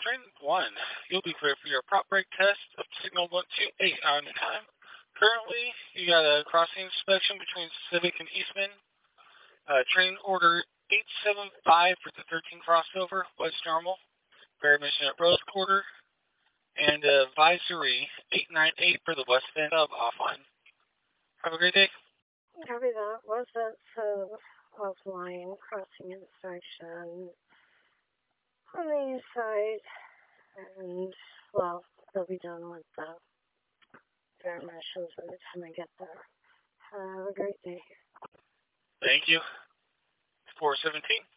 Train 1, you'll be cleared for your prop brake test of signal 128 on the time. Currently, you got a crossing inspection between Civic and Eastman. Train order 875 for the 13 crossover, west normal. Fair mission at Rose Quarter. And advisory 898 for the west end of offline. Have a great day. Copy that. Was that offline crossing inspection on the east side? And, well, they'll be done with the fair missions by the time I get there. Have a great day. Thank you. 417.